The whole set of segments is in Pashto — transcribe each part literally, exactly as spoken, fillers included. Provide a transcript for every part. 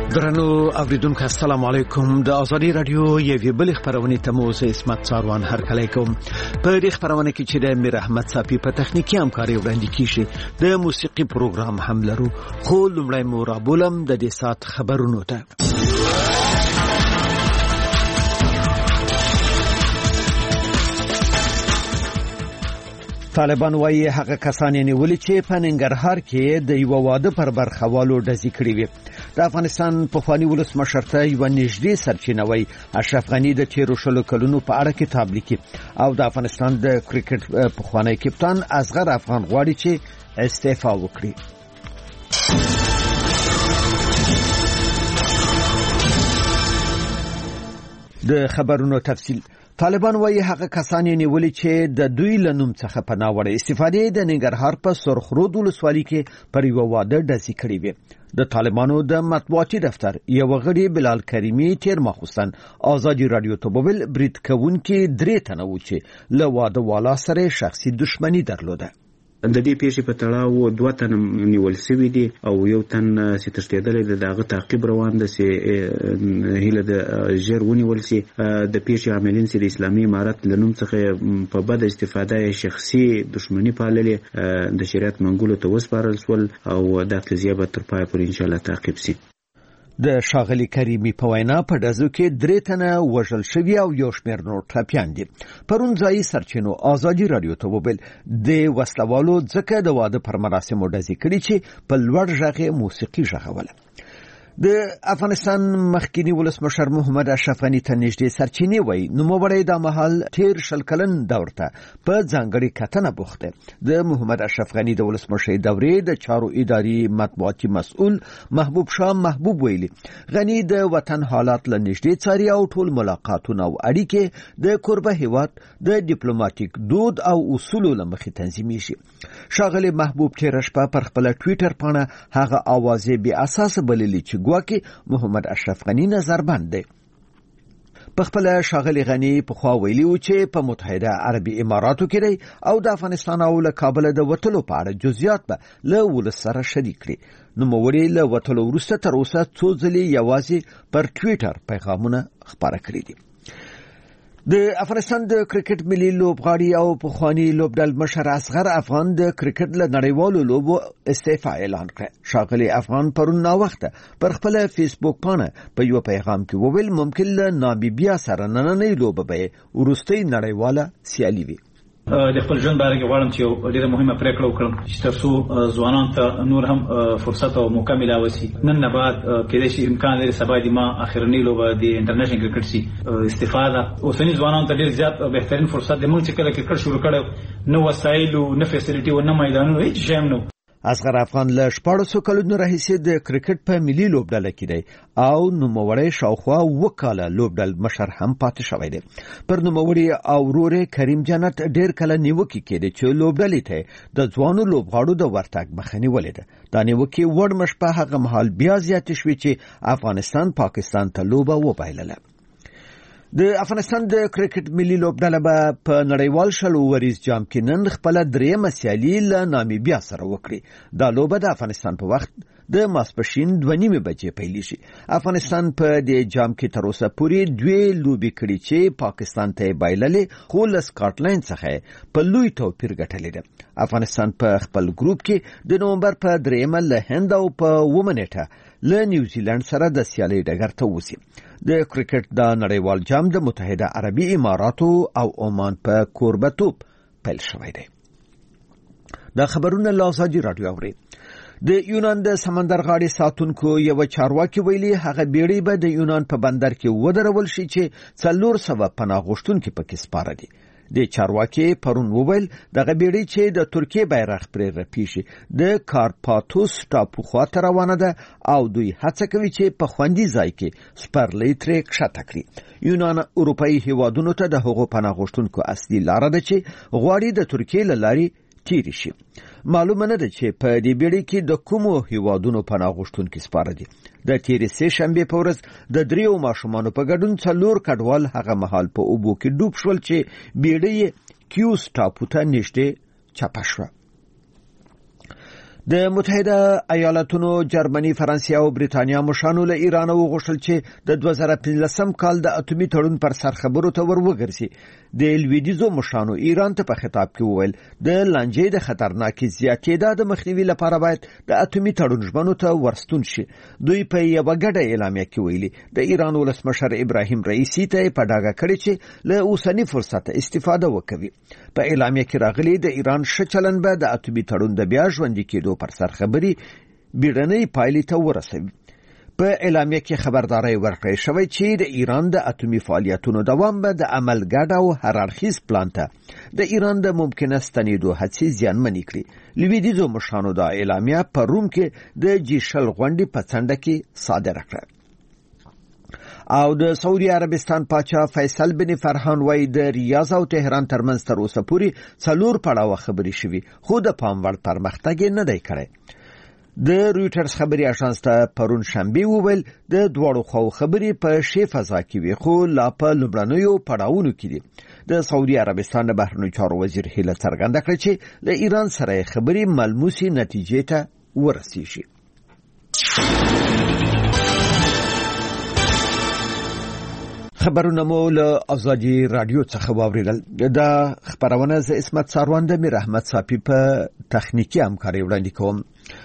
درنو اوریدونکو السلام علیکم. د ازادي رادیو یوې بل خبرونه ته مو زه اسمت څاروان هر کله کوم. په دې خبرونه کې چې د امیر احمد صافي په تخنیکی همکاري وړاندې کیږي د موسیقي پروګرام هم لرو، خو لومړی مو رابولم د دې سات خبرونو ته. طالبان وايي هغه کسان نیولي چې په ننګرهار کې د یو واده پر برخوالو ډزې کړې وي. د افغانستان پخوانی ولسمشر ته یو نږدې سرچینه وایي اشرف غني د تیرو شلو کلونو په اړه کتاب لیکي، او د افغانستان د کرکټ پخوانی کپتان اصغر افغان غواړي چې استعفا وکړي. د خبرونو تفصیل. طالبان وايي هغه کسان نیولي چې د دوی له نوم څخه په ناوړه استفادې د ننګرهار په سرخرود ولسوالۍ کې پر یو واده ډزې کړې وي. د طالبانو د مطبوعاتي دفتر یو غړي بلال کریمي تیر مخصوصن ازادي رادیو ته وویل برید کوونکي درې تنه و چې له واده والا سره شخصي دښمنی درلوده. د دې پیښې په تړاو دوه تن نیول شوي دي او یو تن چې تښتېدلی دی، دغه تعقیب روان دی چې هیله د ژر ونیول شي. د پیښې عاملین چې د اسلامي امارت له نوم څخه په بده استفاده شخصي دښمني پاللې د شریعت منګولو ته وسپارل شول او دا قضیه به تر پایه پورې انشاءالله تعقیب شي. د شاغلی کریمی په وینا په ډزو کې درې تنه وژل شوي او یو شمېر نور ټپیان دي. پرون ځایي سرچینو ازادي رادیو ته وویل د وسلوالو ځکه د واده پر مراسمو ډزې کړي چې په لوړ غږ موسیقي غږوله. د افغانستان مخکینی ولسمشر محمد اشرف غني ته نږدې سرچینې وایي نوموړی د مهال تیر شل کلن دور ته په ځانګړې کتنه بوخت دی. د محمد اشرف غني د ولسمشۍ دورې د چارو اداري مطبوعاتي مسؤل محبوب شاه محبوب ویلي غني د وطن حالات له نږدې څاري او ټول ملاقاتونه او اړیکې د کوربه هیواد د ډیپلوماټیک دود او اصولو له مخې تنظیمیږي. ښاغلی محبوب تېره شپه پر خپله ټویټر پاڼه هغه اوازې بې اساسه بللې چې ګواکې محمد اشرف غني نظربند دی. په خپل ښاغلی غني پخوا ویلي و چې په متحده عربي اماراتو کې دی او د افغانستان او له کابل د وتلو په اړه جزئیات به له ولس سره شریک کړي. نوموړي له وتلو وروسته تر اوسه څو ځلې یوازې پر ټویټر پیغامونه خپاره کړي دي. د افغانستان د کرکټ ملي لوبغاړي او پخوانی لوبډل مشر اصغر افغان د کرکټ له نړیوالو لوبو استعفا اعلان کړ. ښاغلی افغان پرون ناوخته پر خپل فیسبوک پاڼه په یو پیغام کې وویل ممکن له نامبیا سره نننۍ لوبه به وروستۍ نړیواله سیالي وي. د خپل ژوند باره کې غواړم چې یو ډېره مهمه پرېکړه وکړم چې تر څو ځوانانو ته نور هم فرصت او موقع میلاوه شي. نن نه بعد کېدای شي امکان لري سبا د ما اخرنۍ لوبه د انټرنیشنل کرکټ شي. استفاده اوسني ځوانانو ته ډېر زیات بهترین فرصت دی. موږ چې کله کرکټ شروع کړو نه وسایل او نه فیسیلیټي او نه میدانونه هیڅ شی هم نه. اصغر افغان له شپاړسو کلونو راهیسې د کرکټ په ملي لوبډله کې دی او نوموړی شاوخوا اووه کاله لوبډل مشر هم پاتې شوی دی. پر نوموړي او ورور کریم جنت ډېر کله نیوکې کېدې چې لوبډلې ته د ځوانو لوبغاړو د ورتګ مخه نیولې ده. دا نیوکې وړمش په هغه مهال بیا زیاتې شوې چې افغانستان پاکستان ته لوبه وبایلله. د افغانستان د کرکټ ملي لوبډله به په نړیوال شلو وریز جام کې نن خپل درېیمه سیالي له نامیبیا سره وکړي. دا لوبه د افغانستان په وخت د ماسپښین دوه نیمې بجې پیلیږي. افغانستان په دې جام کې تر اوسه پورې دوې لوبې کړي چې پاکستان ته بایللې، خو له سکاټلند څخه په لوی توپیر ګټلې ده. افغانستان په خپل ګروپ کې د نومبر په درېیمه له هند او په اوومه نیټه له نیوزیلند سره د سیالۍ ډګر ته وځي. د کرکټ د نړیوال جام د متحده عربي اماراتو او عمان په کوربتوب پیل شوی دی. دا خبرونه له ازادي رادیو اوري. د یونان د سمندر غاړې ساتونکو یو چارواکي ویلي هغه بیړۍ به د یونان په بندر کې ودرول شي چې څلور سوه پناه غوښتونکي پکې سپاره دي. د چارواکي پرون وویل دغه بیړۍ چې د ترکیې بیرغ پرې رپیږي د کارپاتوس ټاپو خواته روانه ده او دوی هڅه کوي چې په خوندي ځای کې سپرلۍ ترې کښته کړي. یونان اروپایي هیوادونو ته د هغو پناه غوښتونکو اصلي لاره ده چې غواړي د ترکیې له لارې تیری شي. معلومه نه ده چې په دې بیړۍ کې د کومو هیوادونو پناه غوښتونکي سپاره دي. د تیرې سه شنبې په ورځ د دریو ماشومانو په ګډون څلور کډوال هغه مهال په اوبو کې ډوب شول چې بیړۍ کیوس ټاپو ته نږدې چپه شوه. د متحده ایالاتونو، جرمني، فرانسې او بریتانیا مشرانو له ایران وغوښتل چې د دوه زره پنځلسم کال د اتومي تړون پر سر خبرو ته ور وګرځي. د لویدیځو مشرانو ایران ته په خطاب کې وویل د لانجې د خطرناکي زیاتېدا د مخنیوي لپاره باید د اتومي تړون ژمنو ته ورستون شي. دوی په یو غډه اعلامیه کې ویلي د ایران ولسمشر ابراهیم رئیسی ته په ډاګه کړی چې له اوسنی فرصت استفاده وکوي. په اعلامیه کې راغلي د ایران ښه چلند به د اتومي تړون د بیا ژوندي کېدو پر سر خبري بیړنۍ پایلې ته ورسوي. په اعلامیه کې خبرداري ورکړې شوې چې د ایران د اتومي فعالیتونو دوام به د عمل ګډ او هررخیز پلان ته د ایران د ممکنه ستنېدو هڅې زیانمنې کړي. لویدیځو مشرانو دا اعلامیه په روم کې د جی شل غونډې په څنډه کې صادره کړه. او د سعودي عربستان پاچا فیصل بن فرحان وای د ریاض او تهران ترمنځ تر اوسه پورې څلور پړاوه خبرې شوې، خو د پام وړ پرمختګ نه دی کړی. د رويټرز خبري اژانس ته پرون شنبه وویل د دوړو خو خبري په شی فضا کې وي، خو لا په لومړنیو پړاوونو کې دي. د سعودي عربستان د بهرنیو چارو وزیر هیله څرګنده کړې چې له ایران سره خبري ملموسي نتیجې ته ورسیږي. خبرونه مو له ازادي رادیو څخه واوریدل. دا خبرونه ز اسمت ساروان د میر احمد صافي په تخنیکی همکاري وړاندې کوم.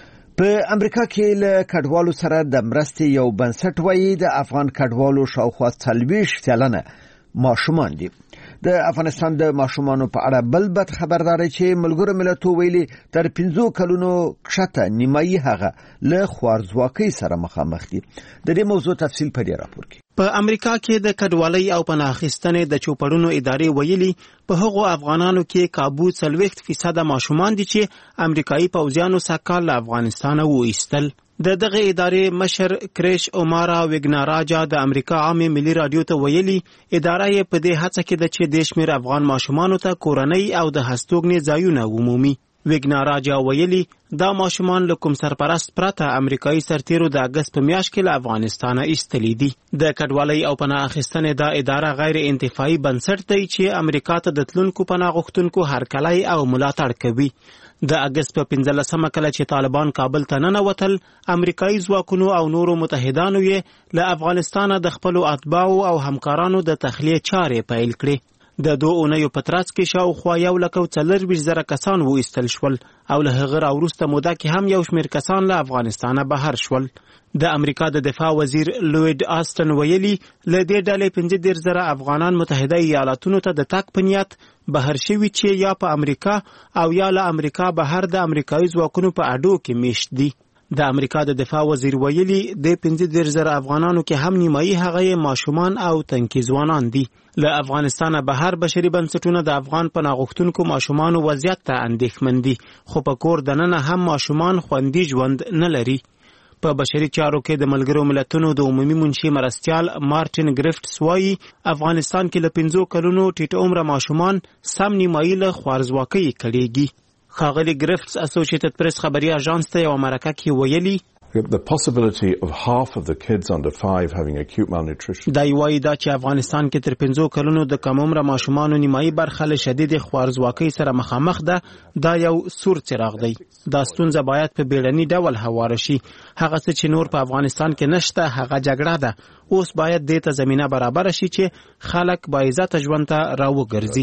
په امریکا کې له کډوالو سره د مرستې یو بنسټ وایي د افغان کډوالو شاوخوا څلوېښت سلنه ماشومان دي. د افغانستان د ماشومانو په اړه بل بد خبرداري چې ملګرو ملتونو ویلي تر پنځو کلونو کښته نیمایي هغه له خوارځواکۍ سره مخامخ دي. د دې موضوع تفصیل په دې راپور کې. په امریکا کې د کډوالۍ او پناه اخیستنې د چوپړونو ادارې ویلي په هغو افغانانو کې کابو څلوېښت فیصد ماشومان دي چې امریکایي پوځیانو سکه له افغانستان وایستل. د دغه ادارې مشر کریش اومارا وګناراجا د امریکا عامه ملي رادیو ته ویلي اداره یې په دې هڅه کې ده چې د شمیر افغان ماشومانو ته کورنۍ او د هستوګنې ځایونه ومومي. وګناراجا ویلي دا ماشومان له کوم سرپرست پرته امریکایي سرتیرو د اگست په میاشت کې له افغانستانه ایستلي دي. د کډوالۍ او پناه اخیستنې دا اداره غیر انتفاعي بنسټ دی چې امریکا ته د تلونکو پناه غوښتونکو هرکلی او ملاتړ کوي. د اگست په پنځلسمه کله چې طالبان کابل ته ننوتل، امریکایي ځواکونو او نورو متحدانو یې له افغانستانه د خپلو اتباعو او همکارانو د تخلیه چارې پیل کړې. د دوه اونیو په ترڅ کې شاوخوا یو لک او څلوېښت زره کسان وایستل شول او له هغه راوروسته موده کې هم یو شمېر کسان له افغانستانه بهر شول. د امریکا د دفاع وزیر لوید آستن ویلي له دې ډلې پنځه دېرش زره افغانان متحده ایالاتونو ته د تګ په نیت بهر شوي چې یا په امریکا او یا له امریکا بهر د امریکایي ځواکونو په اډو کې میشت دي. د امریکا د دفاع وزیر ویلي د پنځه دېرش زره افغانانو کې هم نیمایي هغه ماشومان او تنکي ځوانان دي. له افغانستانه بهر بشري بنسټونه د افغان پناه غوښتونکو ماشومانو وضعیت ته اندېښمن دي، خو په کور دننه هم ماشومان خوندي ژوند نه لري. په بشري چارو کې د ملګرو ملتونو د عمومي منشي مرستیال مارټین ګریفټس وایي افغانستان کې له پنځو کلونو ټیټ عمره ماشومان سم نیمایي له خوارځواکۍ کړيږي. ښاغلي ګریفټس اسوسییټډ پریس خبري اژانس ته یو مرکه کې ویلي the possibility of half of the kids under five having acute malnutrition. دا یوایي دا چې افغانستان کې تر پنځو کلونو د کم عمره ماشومانو نیمایي برخه له شدید خوارځواکۍ سره مخامخ ده. دا یو سور څراغ دی. دا ستونزه باید په بیړني ډول هواره شي. هغه څه چې نور په افغانستان کې نشته هغه جګړه ده. اوس باید دې ته زمينه برابر شي چې خلک با عزت ژوند ته راوګرځي.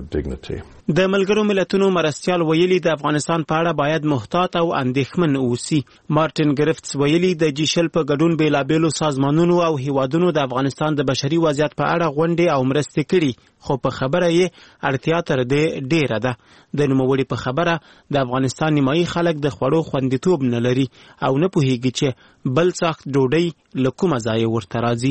د ملګرو ملتونو مرستیال ویلي د افغانستان په اړه باید محتاط او اندېښمن اوسي. مارټین ګریفټس ویلي د جی شل په ګډون بیلابېلو سازمانونو او هیوادونو د افغانستان د بشري وضعیت په اړه غونډې او مرستې کړي، خو په خبره یې اړتیا تر دې ډیره ده. د نوموړي په خبره د افغانستان نیمایي خلک د خوړو خوندیتوب نه لري او نه پوهیږي چې بل سخت ډوډۍ له کومه ځایه ورته راځي.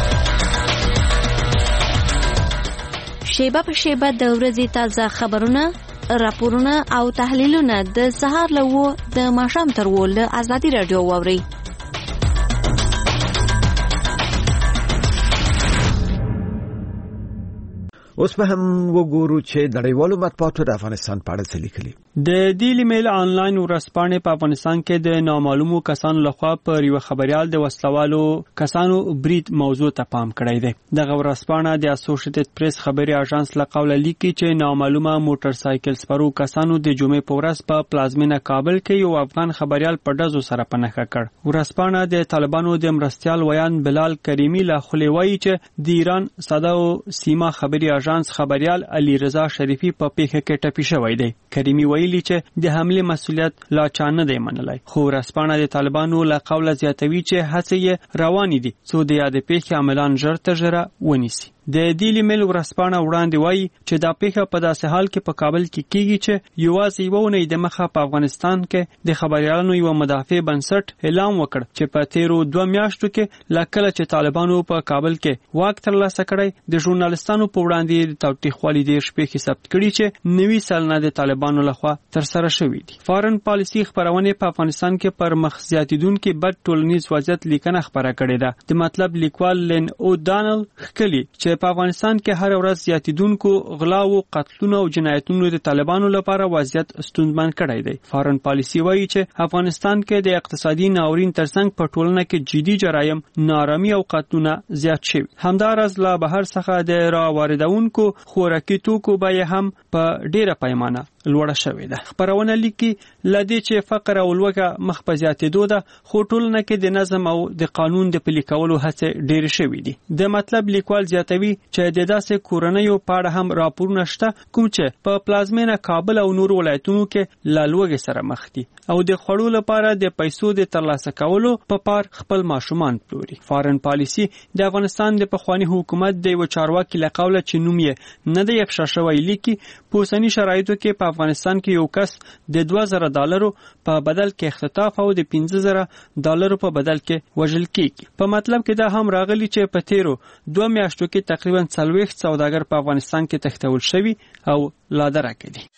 شیبه په شیبه د ورځې تازه خبرونه، راپورونه او تحلیلونه د سهار له وو د ماښام تر وو له ازادي رادیو واورئ. اوس به هم وګورو چې نړیوالو مطبوعاتو د افغانستان په اړه څه لیکلي. د ډیلی میل آنلاین ورځپاڼې په افغانستان کې د نامعلومو کسانو لخوا پر یو خبريال د وسلوالو کسانو برید موضوع ته پام کړی دی. دغه ورځپاڼه د اسوسییټډ پریس خبري اژانس له قوله لیکي چې نامعلومه موټر سایکل سپرو کسانو د جمعې په ورځ په پلازمینه کابل کې یو افغان خبريال په ډزو سره پنهخه کړ. ورځپاڼه د طالبانو د مرستيال ویان بلال کریمی له خولې وایي چې د ایران ساده او سیما خبري اژانس خبريال علي رضا شریفي په پیښه کې ټپي شوی دی. کریمی ویلي چې د حمله مسؤلیت لا چا نه دی منلای. خو رسپانه د طالبانو له قوله زیاتوي چې هڅې روانې دي څو د یاد پیښې عملان ژر تر ژره ونیسي. د ډیلی میل ورځپاڼه وړاندې وایي چې دا پیښه په داسې حال کې په کابل کې کیږي چې یوازې یو نه د مخه په افغانستان کې د خبريالانو یو مدافع بنسټ اعلان وکړ چې په تیرو دوه میاشتو کې لکه چې طالبانو په کابل کې واک ترلاسه کړی د ژورنالستانو په وړاندې د تاوتریخوالي د شپې ثبت کړي چې نوي سلنه د طالبانو لخوا تر سره شوې دي. فارن پالیسي خبرونه په افغانستان کې پر مخ زیاتیدونکو بد ټولنیز وضعیت لیکنه خبره کړې ده. د مطلب لیکوال لین او دانل خکلی چې په افغانستان کې هر ورځ زیاتیدونکو غلا او قتلونو او جنایتونو د طالبانو لپاره وضعیت ستونزمن کړی دی. فارن پالیسي وایي چې افغانستان کې د اقتصادي ناورین ترڅنګ په ټولنه کې جدي جرایم، نارامي او قتلونه زیات شوي. همدارس لا بهر څخه د را واردونکو خوراکي توکو بیه هم په ډیره پیمانه لوړه شوې ده. خبرونه لیکي لدې چې فقر او لوږه مخ په زیاتېدو ده، خو ټولنه کې د نظم او د قانون د پلي کولو هڅې ډېرې شوې دي. د مطلب لیکوال زیاتوي چې د داسې کورنیو په اړه هم راپورونه شته کوم چې په پلازمینه کابل او نور ولایتونو کې له لوږې سره مخ دي او د خوړو لپاره د پیسو د ترلاسه کولو په پار خپل ماشومان پلوري. فارن پالیسي د افغانستان د پخوانی حکومت د یو چارواکي له قوله چې نوم یې نه دی افشا شوی لیکي په اوسني شرایطو کې په افغانستان کې یو کس د دوه زره ډالرو په بدل کې اختطاف او د پنځه زره ډالرو په بدل کې وژل کیږي. په مطلب کې دا هم راغلی چې په تیرو دوه میاشتو کې تقریبا څلوېښت سوداګر په افغانستان کې تښتول شوي او لا درکه دي.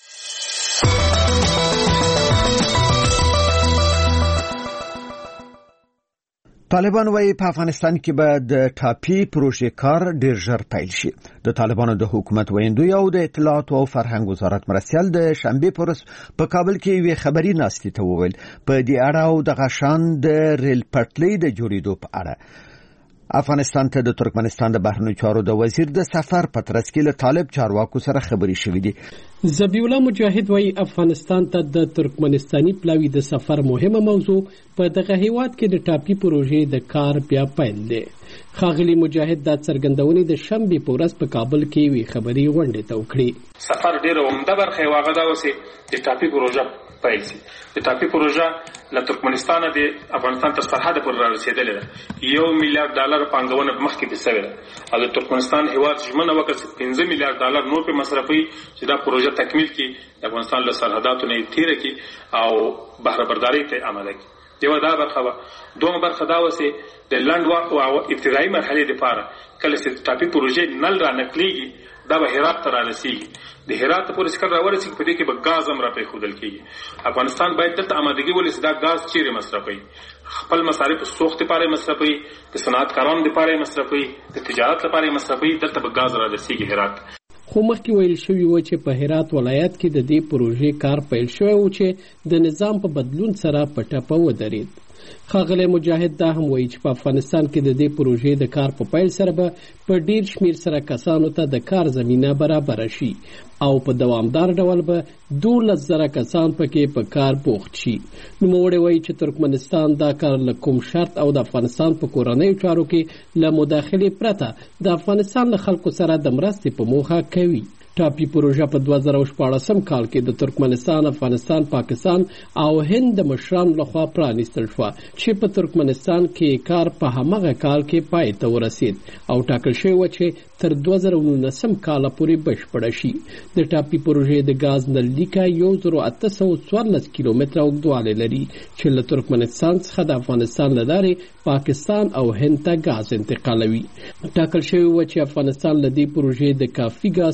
طالبان وايي په افغانستان کې به د ټاپي پروژې کار ډیر ژر پیل شي. د طالبانو د حکومت ویندوی او د اطلاعات او فرهنګ وزارت مرستيال د شنبه پر په کابل کې وی خبري ناستې ته وویل په دې اړه او د غشان د ریل پټلۍ د جوړېدو په اړه. افغانستان ته د ترکمنستان د بهرنیو چارو د وزیر د سفر په ترڅ کې له طالب چارواکو سره خبري شوې دي. ذبیح الله مجاهد وايي افغانستان ته د ترکمنستاني پلاوی د سفر مهمه موضوع په دغه هیواد کې د ټاپي پروژې د کار بیا پیل دی. خاغلی مجاهد د څرګندونې د شنبه په ورځ په کابل کې وی خبري غونډه ته وکړي. سفر ډیره عمده برخه واغه دا وسی د ټاپي پروژه پیل شي. د ټاپي پروژه له ترکمنستان د افغانستان تر سرحد پورې رسیدلې ده. یو میلیارډ ډالر پانګونه مخکې بسوي ده او د ترکمنستان هیواد ژمنه وکړه چې پنځه میلیارډ ډالر نور په مصرفي چې دا پروژه تکمیل کړي د افغانستان له سرحداتو نه تیر کړي او بهره برداري ته عمل کړي. یو دا برخه دوه برخه دا وسی د لند وقت او ابتدایي مرحله لپاره کله چې ټاپي پروژه نل را نقليږي دا به هرات ته رسیږي. د هرات پورې څخه راورسېږي په دې کې به غاز هم را پېښودل کېږي. افغانستان باید دلته آمادګي ولري چې دا غاز چیرې مصرفوي، خپل مصارف سوخت لپاره مصرفوي، د صنعتکارانو لپاره مصرفوي، د تجارت لپاره مصرفوي. دلته به غاز را رسیږي هرات. خو مخکې ویل شوي و چې په هرات ولایت کې د دې پروژې کار پیل شوی و چې د نظام په بدلون سره په ټپه ودرېد. خاغلی مجاهد دا هم وایي چې په افغانستان کې د دې پروژې د کار په پیل سره به په ډیر شمیر سره کسانو ته د کار زمینه برابر شي او په دوامدار ډول به دولس زره کسان پکې په کار بوخت شي. نوموړی وایي چې ترکمنستان دا کار له کوم شرط او د افغانستان په کورنیو چارو کې له مداخلې پرته د افغانستان له خلکو سره د مرستې په موخه کوي. ټاپي پروژه په دوه زره شپاړسم کال کې د ترکمنستان، افغانستان، پاکستان او هند د مشرانو لخوا پرانیستل شوه چې په ترکمنستان کې کار په همغه کال کې پای ته ورسید او ټاکل شوی و چې تر دوه زره نولسم کال پورې بشپړه شي. د ټاپي پروژې د غاز نل لیکه یو زر اته سوه څوارلس کیلومتره اوږدوالی لري چې له ترکمنستان څخه د افغانستان له لارې پاکستان او هند ته غاز انتقالوي. ټاکل شوی و چې افغانستان له دې پروژې د کافي غاز ترلاسه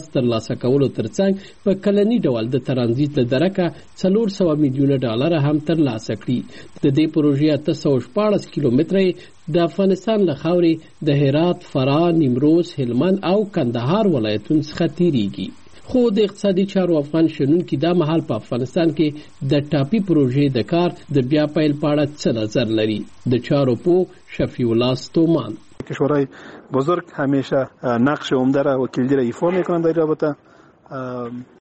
ترلاسه کولو ترڅنګ په کلنی ډول د ترانزیت له درکه څلور سوه میلیونه ډالر هم ترلاسه کړي. د دې پروژې اته سوه شپاړس کیلومتره د افغانستان له خاورې د هرات، فراه، نیمروز، هلمند او کندهار ولایتونو څخه تیریږي. خو د اقتصادي چارو افغان شنونکي دا مهال په افغانستان کې د ټاپي پروژې د کار د بیا پیل په اړه څه نظر لري؟ د چارو پوه شفیع الله ستومان: کشورهای بزرگ همیشه نقش عمده را و کلیدی را ایفا میکنند در رابطه